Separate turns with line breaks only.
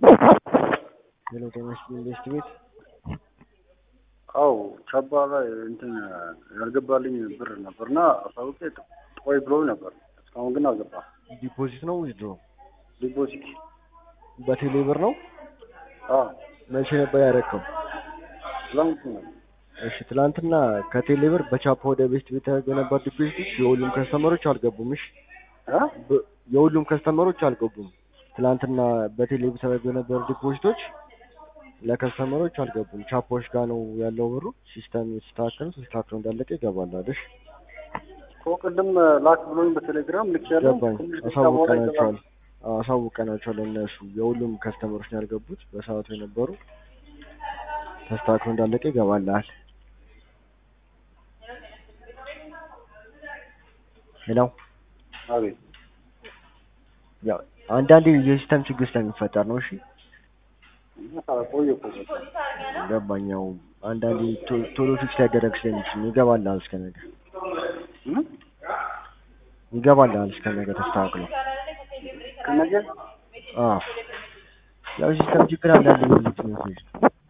ሄሎ ጤናሽ ኢንቨስት ቤት
አው ቻባ ላይ እንትን ያልገባልኝ ብር ነበርና አሳውቄ ቆይ ብሎ ነበር። እስካሁን ግን አልገባም።
ዲፖዚት ነው ዊዝድሮ?
ዲፖዚት
በቴሌ ብር ነው?
አዎ።
መቼ ነበር ያደረከው?
ትላንትና።
እሺ ትላንትና ከቴሌ ብር በቻፓ ወደ ቤስት ቤት የነበሩ ዲፖዚቶች የሁሉም ከስተመሮች አልገቡም። እሺ የሁሉም ከስተመሮች አልገቡም። ትላንትና በቴሌ ብር ተደርገው የነበሩ ዲፖዚቶች ለከስተመሮች አልገቡም። ቻፖች ጋር ነው ያለው ብሩ። ሲስተም ሲስተካከል እንዳለቀ ይገባል አይደል?
ቅድም ላክ ብሎኝ በቴሌግራም ልክ ያለው
አሳውቀናቸዋል። እነሱ የሁሉም ከስተመሮች ነው ያልገቡት። በሰዓቱ የነበሩ ተስተካክሎ እንዳለቀ ይገባልሃል። ሄሎ
አቤት።
ያው አንዳንዴ የሲስተም ችግር ስለሚፈጠር ነው። እሺ ገባኛው። አንዳንዴ ቶሎ ፊክስ ሊያደርግ ስለሚችል ይገባልሃል። እስከ ነገ ይገባልሃል። እስከ ነገ ተስተካክሎ
ከነገ
ያው ሲስተም ችግር አንዳንዴ